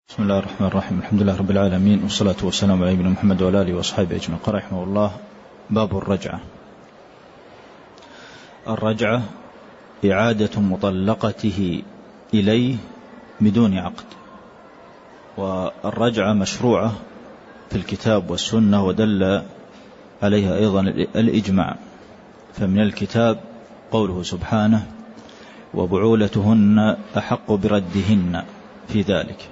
بسم الله الرحمن الرحيم. الحمد لله رب العالمين، والصلاة والسلام على نبينا محمد وعلى آله وأصحابه أجمعين. قال رحمه الله: باب الرجعة. الرجعة إعادة مطلقته إليه بدون عقد. والرجعة مشروعة في الكتاب والسنة، ودل عليها أيضا الإجماع. فمن الكتاب قوله سبحانه: وبعولتهن أحق بردهن في ذلك.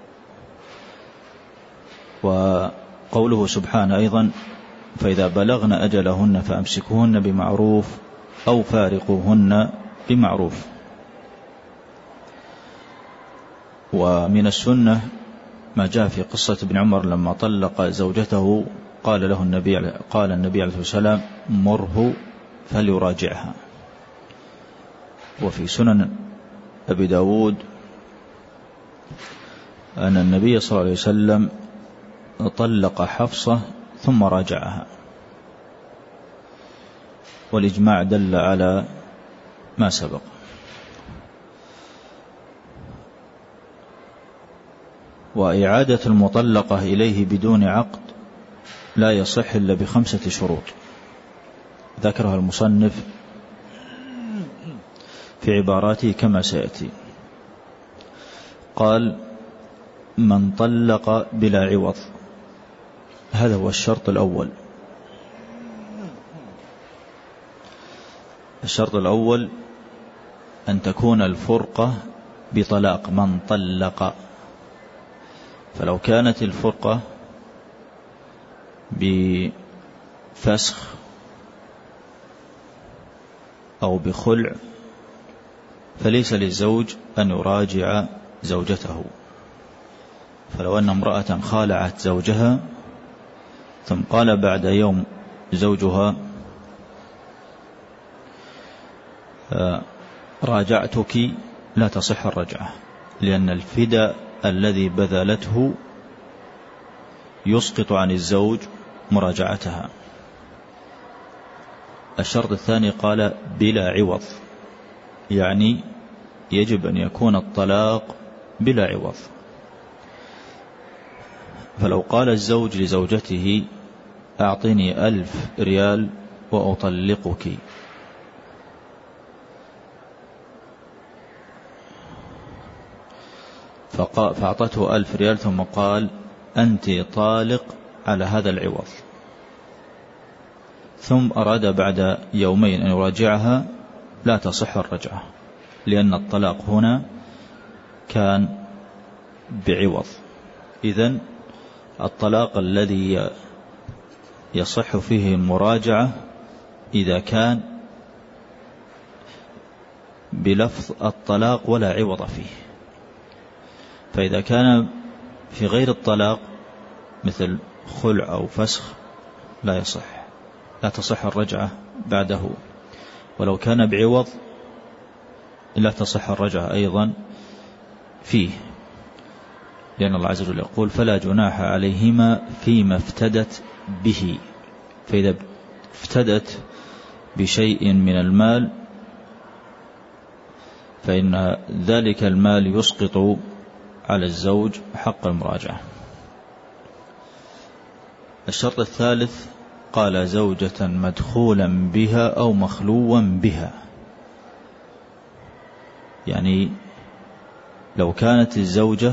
وقوله سبحانه أيضا: فإذا بلغن أجلهن فأمسكوهن بمعروف أو فارقوهن بمعروف. ومن السنة ما جاء في قصة ابن عمر لما طلق زوجته قال النبي عليه الصلاة والسلام: مره فليراجعها. وفي سنن أبي داود أن النبي صلى الله عليه وسلم طلق حفصة ثم راجعها، والإجماع دل على ما سبق. وإعادة المطلقة إليه بدون عقد لا يصح إلا ب5 شروط ذكرها المصنف في عباراته كما سيأتي. قال: من طلق بلا عوض، هذا هو الشرط الأول. الشرط الأول أن تكون الفرقة بطلاق. من طلق، فلو كانت الفرقة بفسخ أو بخلع فليس للزوج أن يراجع زوجته. فلو أن امرأة خالعت زوجها ثم قال بعد يوم زوجها: راجعتك، لا تصح الرجعة، لأن الفداء الذي بذلته يسقط عن الزوج مراجعتها. الشرط الثاني قال: بلا عوض، يعني يجب أن يكون الطلاق بلا عوض. فلو قال الزوج لزوجته: أعطني 1000 ريال وأطلقك، فأعطته 1000 ريال ثم قال: أنت طالق على هذا العوض، ثم أراد بعد يومين أن يراجعها، لا تصح الرجعة، لأن الطلاق هنا كان بعوض. إذن الطلاق الذي يصح فيه المراجعة إذا كان بلفظ الطلاق ولا عوض فيه. فإذا كان في غير الطلاق مثل خلع أو فسخ لا تصح الرجعة بعده. ولو كان بعوض لا تصح الرجعة أيضا فيه، لأن الله عز وجل يقول: فلا جناح عليهما فيما افتدت به. فإذا افتدت بشيء من المال فإن ذلك المال يسقط على الزوج حق المراجعة. الشرط الثالث قال: زوجة مدخولا بها أو مخلوا بها، يعني لو كانت الزوجة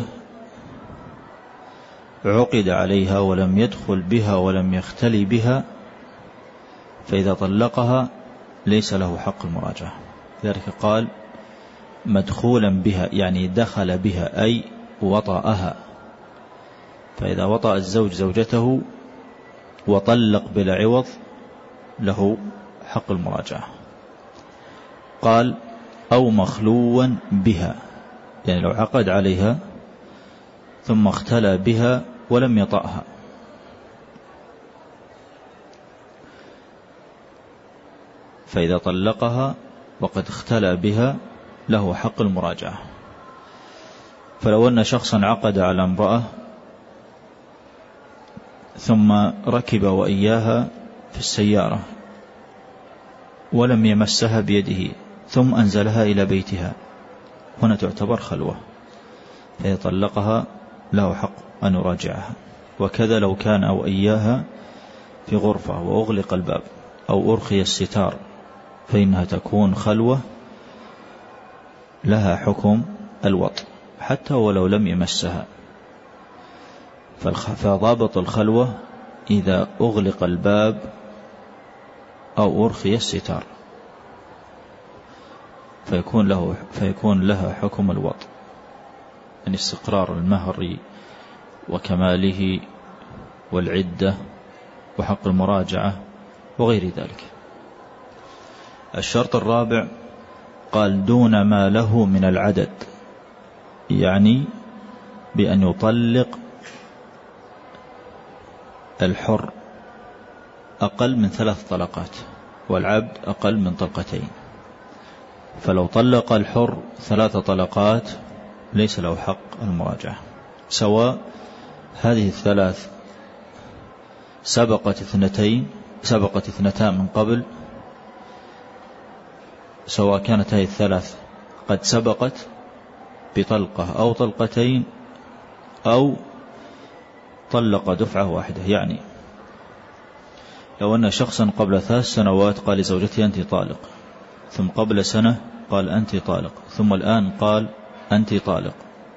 عقد عليها ولم يدخل بها ولم يختلي بها، فإذا طلقها ليس له حق المراجعة. لذلك قال: مدخولا بها، يعني دخل بها أي وطأها. فإذا وطأ الزوج زوجته وطلق بلا عوض له حق المراجعة. قال: أو مخلوا بها، يعني لو عقد عليها ثم اختلى بها ولم يطأها، فإذا طلقها وقد اختلى بها له حق المراجعة. فلو أن شخصا عقد على امرأة ثم ركب وإياها في السيارة ولم يمسها بيده ثم أنزلها إلى بيتها، هنا تعتبر خلوة، فإذا طلقها له حق أن يراجعها. وكذا لو كان أو إياها في غرفة وأغلق الباب أو أرخي الستار فإنها تكون خلوة لها حكم الوطء حتى ولو لم يمسها. فضابط الخلوة إذا أغلق الباب أو أرخي الستار فيكون لها حكم الوطء، أن استقرار المهر وكماله والعدة وحق المراجعة وغير ذلك. الشرط الرابع قال دون ما له من العدد، يعني بأن يطلق الحر أقل من 3 طلقات والعبد أقل من 2 طلقات. فلو طلق الحر 3 طلقات ليس له حق المراجعة، سواء هذه 3 سبقت 2 من قبل، سواء كانت هذه 3 قد سبقت بطلقة أو 2 طلقات أو طلق دفعة واحدة. يعني لو أن شخصا قبل 3 سنوات قال لزوجته أنت طالق، ثم قبل سنة قال أنت طالق، ثم الآن قال أنت طالق،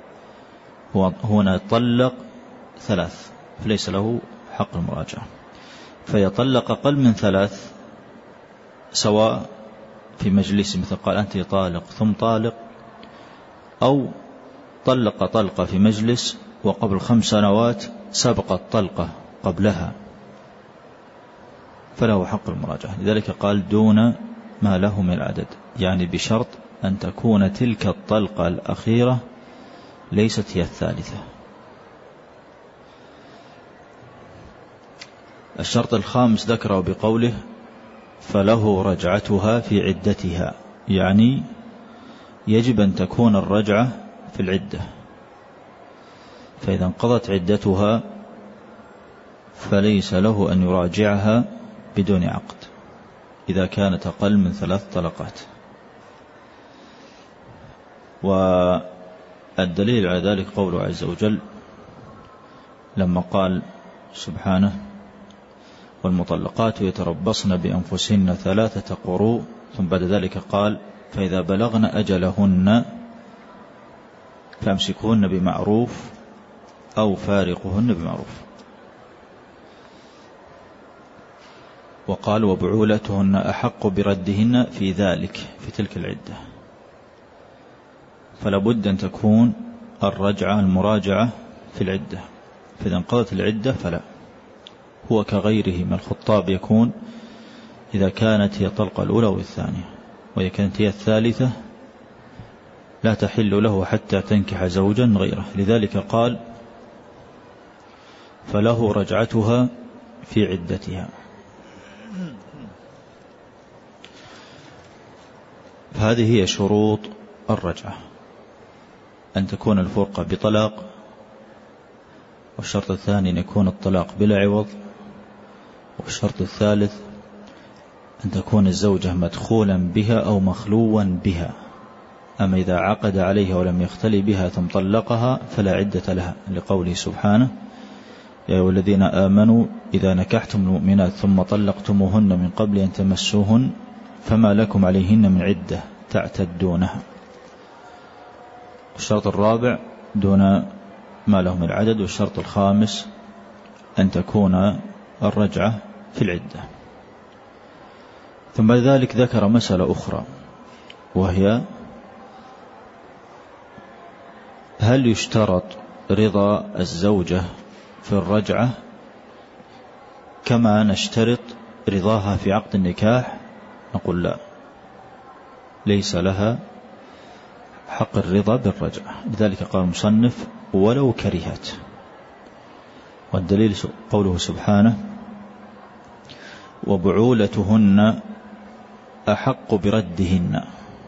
هنا طلق 3 فليس له حق المراجعة. فيطلق أقل من 3 سواء في مجلس مثل قال أنت طالق ثم طالق، أو طلق طلقة في مجلس وقبل 5 سنوات سبقت طلقة قبلها فله حق المراجعة. لذلك قال دون ما له من العدد، يعني بشرط أن تكون تلك الطلقة الأخيرة ليست هي الثالثة. الشرط الخامس ذكره بقوله فله رجعتها في عدتها، يعني يجب أن تكون الرجعة في العدة، فإذا انقضت عدتها فليس له أن يراجعها بدون عقد إذا كانت أقل من 3 طلقات. والدليل على ذلك قوله عز وجل لما قال سبحانه والمطلقات يتربصن بأنفسهن 3 قروء، ثم بعد ذلك قال فإذا بلغن أجلهن فامسكوهن بمعروف أو فارقهن بمعروف. وقال وبعولتهن أحق بردهن في ذلك، في تلك العدة. فلا بد أن تكون الرجعة المراجعة في العدة، فإذا انقضت العدة فلا. هو كغيره من الخطاب يكون إذا كانت هي الطلقة الأولى والثانية، وإذا كانت هي الثالثة لا تحل له حتى تنكح زوجا غيره. لذلك قال فله رجعتها في عدتها. هذه هي شروط الرجعة: أن تكون الفرقة بطلاق، والشرط الثاني أن يكون الطلاق بلا عوض، والشرط الثالث أن تكون الزوجة مدخولا بها أو مخلوا بها. أما إذا عقد عليها ولم يختلي بها ثم طلقها فلا عدة لها، لقوله سبحانه يا أيها الذين آمنوا إذا نكحتم المؤمنات ثم طلقتموهن من قبل أن تمسوهن فما لكم عليهن من عدة تعتدونها. الشرط الرابع دون ما له من العدد، والشرط الخامس أن تكون الرجعة في العدة. ثم بعد ذلك ذكر مسألة أخرى، وهي هل يشترط رضا الزوجة في الرجعة كما نشترط رضاها في عقد النكاح؟ نقول لا، ليس لها حق الرضا بالرجعة. لذلك قال المصنف ولو كرهت. والدليل قوله سبحانه وبعولتهن أحق بردهن.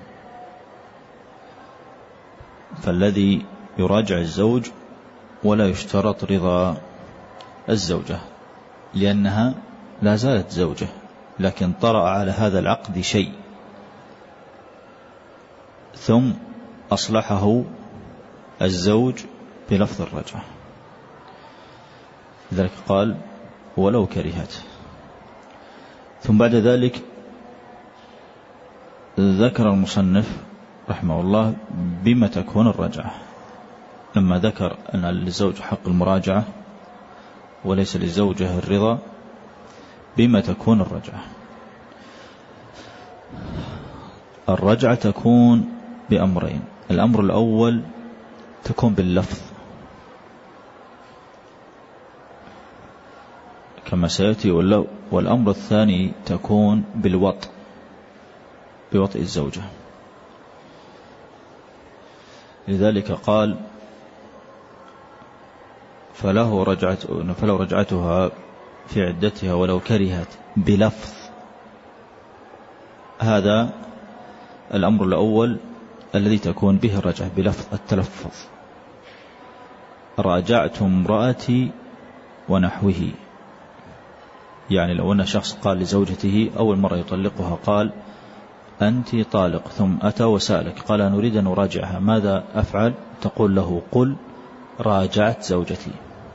فالذي يراجع الزوج ولا يشترط رضا الزوجة، لأنها لا زالت زوجة، لكن طرأ على هذا العقد شيء ثم أصلحه الزوج بلفظ الرجعة. لذلك قال ولو كرهت. ثم بعد ذلك ذكر المصنف رحمه الله بما تكون الرجعة، لما ذكر أن للزوج حق المراجعة وليس للزوجة الرضا، بما تكون الرجعة. الرجعة تكون بأمرين: الأمر الأول تكون باللفظ كما سيأتي، والأمر الثاني تكون بالوطء، بوطء الزوجة. لذلك قال فلو رجعتها في عدتها ولو كرهت بلفظ. هذا الأمر الأول الذي تكون به الرجعة بلفظ التلفظ: راجعت امرأتي ونحوه. يعني لو أن شخص قال لزوجته أول مرة يطلقها قال أنت طالق، ثم أتى وسألك قال نريد أن نراجعها، ماذا أفعل؟ تقول له قل راجعت زوجتي،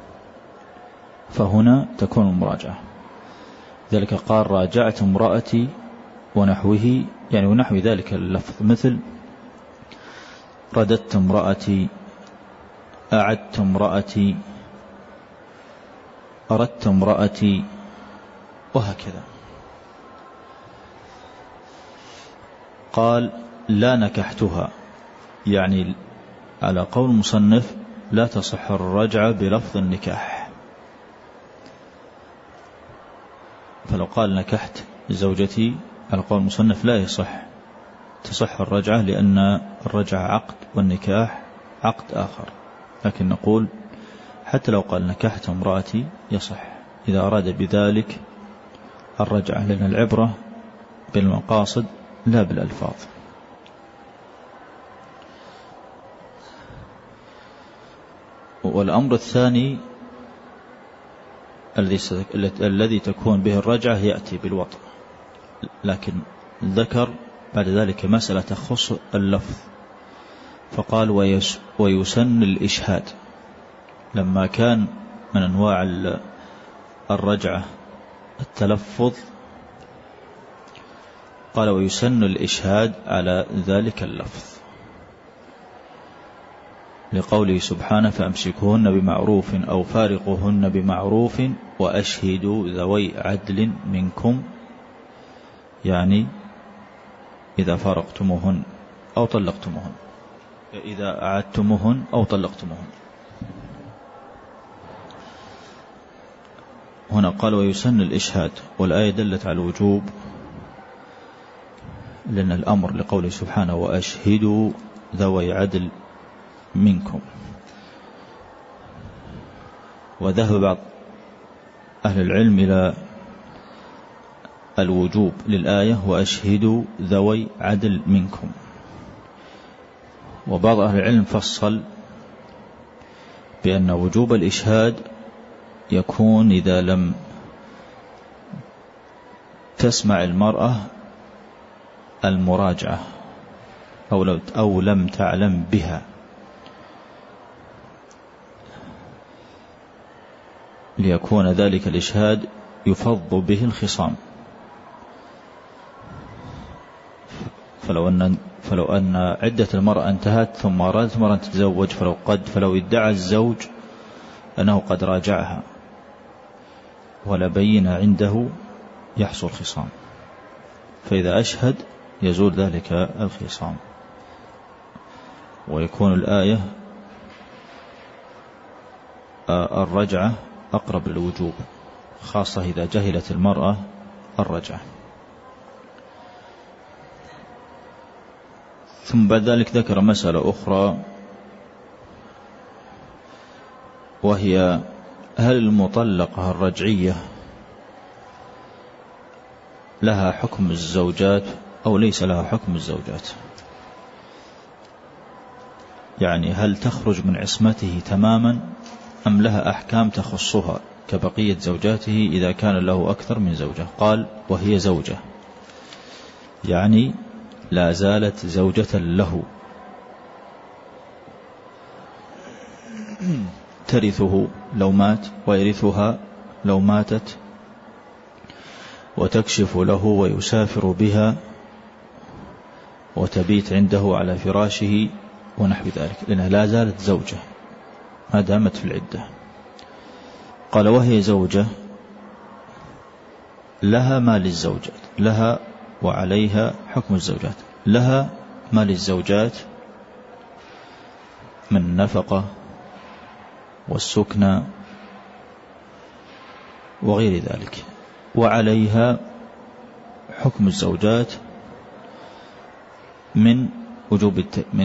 فهنا تكون المراجعة. ذلك قال راجعت امرأتي ونحوه، يعني ونحو ذلك اللفظ، مثل رددت امرأتي، أعدت امرأتي، أردت امرأتي، وهكذا. قال لا نكحتها، يعني على قول المصنف لا تصح الرجعة بلفظ النكاح. فلو قال نكحت زوجتي على قول المصنف لا تصح الرجعة، لأن الرجعة عقد والنكاح عقد آخر. لكن نقول حتى لو قال نكحت امرأتي يصح إذا أراد بذلك الرجعة، لأن العبرة بالمقاصد لا بالألفاظ. والأمر الثاني الذي تكون به الرجعة يأتي بالوطء، لكن ذكر بعد ذلك مسألة تخص اللفظ، فقال ويسن الإشهاد. لما كان من أنواع الرجعة التلفظ قال ويسن الإشهاد على ذلك اللفظ، لقوله سبحانه فأمسكوهن بمعروف أو فارقوهن بمعروف وأشهدوا ذوي عدل منكم، يعني إذا فارقتموهن أو طلقتموهن، إذا أعدتموهن أو طلقتموهن. هنا قال ويسن الإشهاد، والآية دلت على الوجوب، لأن الأمر لقوله سبحانه وأشهدوا ذوي عدل منكم. وذهب بعض أهل العلم إلى الوجوب للآية وأشهدوا ذوي عدل منكم، وبعض أهل العلم فصل بأن وجوب الإشهاد يكون إذا لم تسمع المرأة المراجعة أو لم تعلم بها، ليكون ذلك الإشهاد يفض به الخصام. فلو أن عدة المرأة انتهت ثم أرادت مرة تتزوج، فلو ادعى الزوج أنه قد راجعها ولا بين عنده يحصل خصام، فإذا أشهد يزول ذلك الخصام، ويكون الآية الرجعة أقرب للوجوب، خاصة إذا جهلت المرأة الرجعة. ثم بعد ذلك ذكر مسألة أخرى، وهي هل المطلقة الرجعية لها حكم الزوجات أو ليس لها حكم الزوجات؟ يعني هل تخرج من عصمته تماما أم لها أحكام تخصها كبقية زوجاته إذا كان له أكثر من زوجة؟ قال وهي زوجة، يعني لا زالت زوجة له، ترثه لو مات ويرثها لو ماتت، وتكشف له ويسافر بها وتبيت عنده على فراشه ونحو ذلك، لأنها لا زالت زوجة ما دامت في العدة. قال وهي زوجة لها ما للزوجات، لها وعليها حكم الزوجات، لها ما للزوجات من النفقة والسكنى وغير ذلك، وعليها حكم الزوجات من وجوب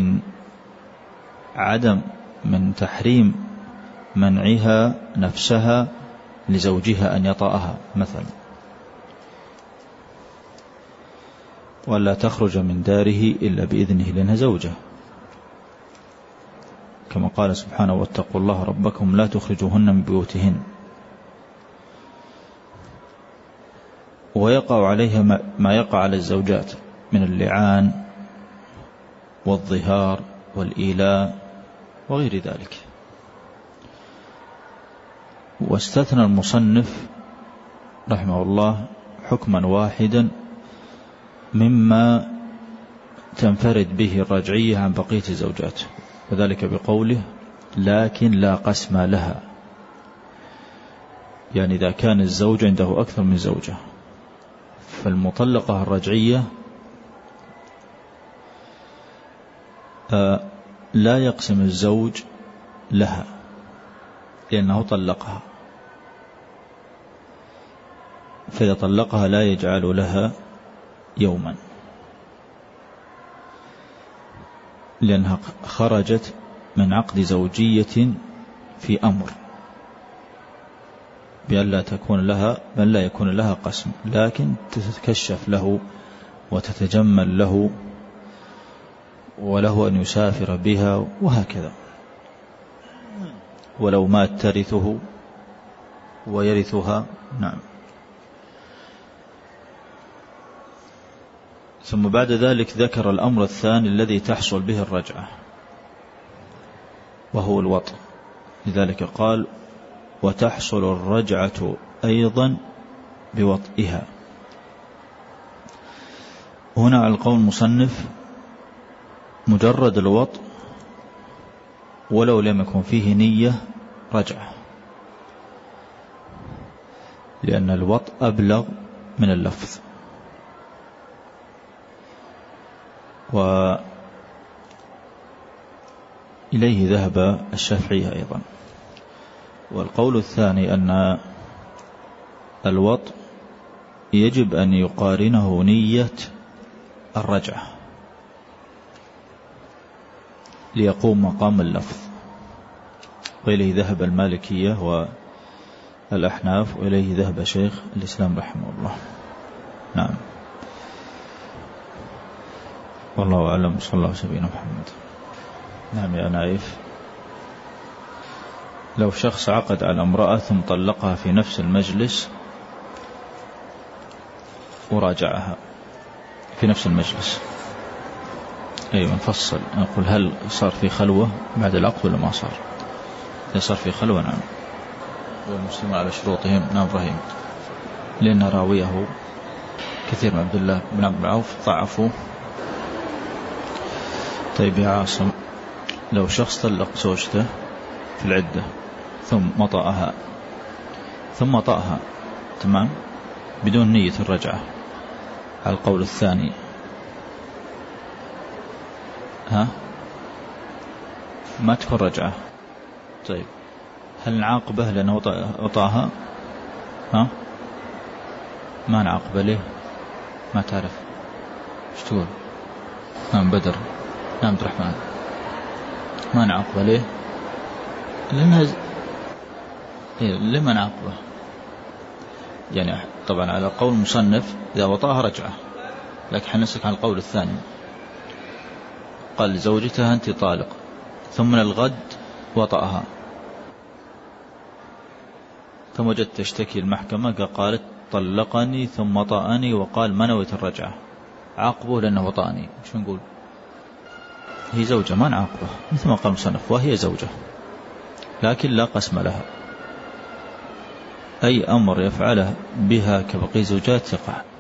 من تحريم منعها نفسها لزوجها أن يطأها مثلا، ولا تخرج من داره إلا بإذنه لأنها زوجة، كما قال سبحانه واتقوا الله ربكم لا تخرجوهن من بيوتهن. ويقع عليها ما يقع على الزوجات من اللعان والظهار والإيلاء وغير ذلك. واستثنى المصنف رحمه الله حكما واحدا مما تنفرد به الرجعية عن بقية الزوجات، وذلك بقوله لكن لا قسم لها، يعني إذا كان الزوج عنده أكثر من زوجة فالمطلقة الرجعية لا يقسم الزوج لها لأنه طلقها، فإذا طلقها لا يجعل لها يوما لأنها خرجت من عقد زوجية في أمر بأن لا يكون لها قسم، لكن تتكشف له وتتجمل له وله أن يسافر بها وهكذا. ولو مات ترثه ويرثها. نعم. ثم بعد ذلك ذكر الأمر الثاني الذي تحصل به الرجعة وهو الوطء، لذلك قال وتحصل الرجعة أيضا بوطئها. هنا على القول المصنف مجرد الوطء ولو لم يكن فيه نية رجعة، لأن الوطء أبلغ من اللفظ. وإليه ذهب الشافعي أيضا. والقول الثاني أن الوطء يجب أن يقارنه نية الرجعة ليقوم مقام اللفظ، وإليه ذهب المالكية والأحناف، وإليه ذهب شيخ الإسلام رحمه الله. نعم. والله أعلم. صلى الله عليه وسلم محمد. نعم يا نايف. لو شخص عقد على امرأة ثم طلقها في نفس المجلس وراجعها في نفس المجلس، أيوة نفصل نقول هل صار في خلوة بعد العقد ولا ما صار؟ إذا صار في خلوة نعم، والمسلمون على شروطهم. نعم إبراهيم، لأن راويه كثير من عبد الله بن عبد العوف ضعفوه. طيب يا عاصم، لو شخص طلق زوجته في العدة ثم طأها تمام بدون نية الرجعة على القول الثاني، ما تكون رجعة. طيب هل نعاقبه لأنه وطأها؟ ما نعاقبه ليه؟ ما تعرف ايش تقول؟ نعم بدر. نعم عبد الرحمن. ما نعاقبه ليه؟ لأنها لما نعاقبه يعني طبعا على قول المصنف إذا وطأها رجعة، لكن حنسك عن القول الثاني قال لزوجتها أنت طالق، ثم من الغد وطأها، ثم وجدت تشتكي المحكمة قالت طلقني ثم طأني وقال ما نويت الرجعة، عاقبه لأنه وطأني. شو نقول؟ هي زوجة ما نعاقبه مثل ما قال المصنف وهي زوجة. لكن لا قسم لها. أي أمر يفعله بها كبقي زوجات يقع.